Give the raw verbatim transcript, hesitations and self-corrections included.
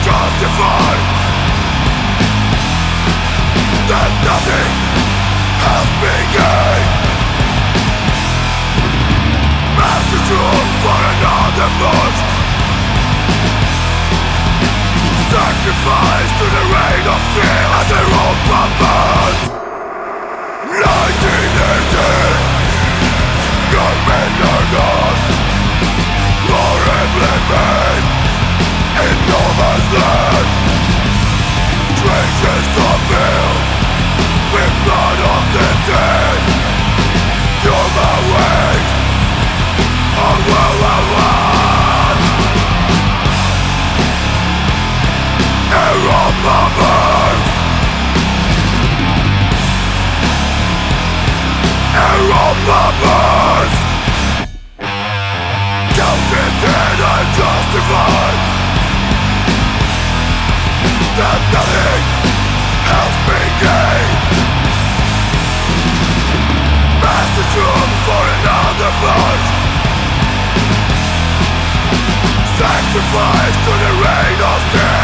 justified, that nothing has been gained. Master truth for another push, sacrifice to the reign of fear as their own puppets. nineteen eighteen, young men are gone, horribly made in no man's land. Trenches are filled with blood of the dead. You're my wage of World War One. Arrow bombers, arrow bombers, counted dead and justified, that nothing has been gained. Master truth for another punch, sacrifice to the reign of death.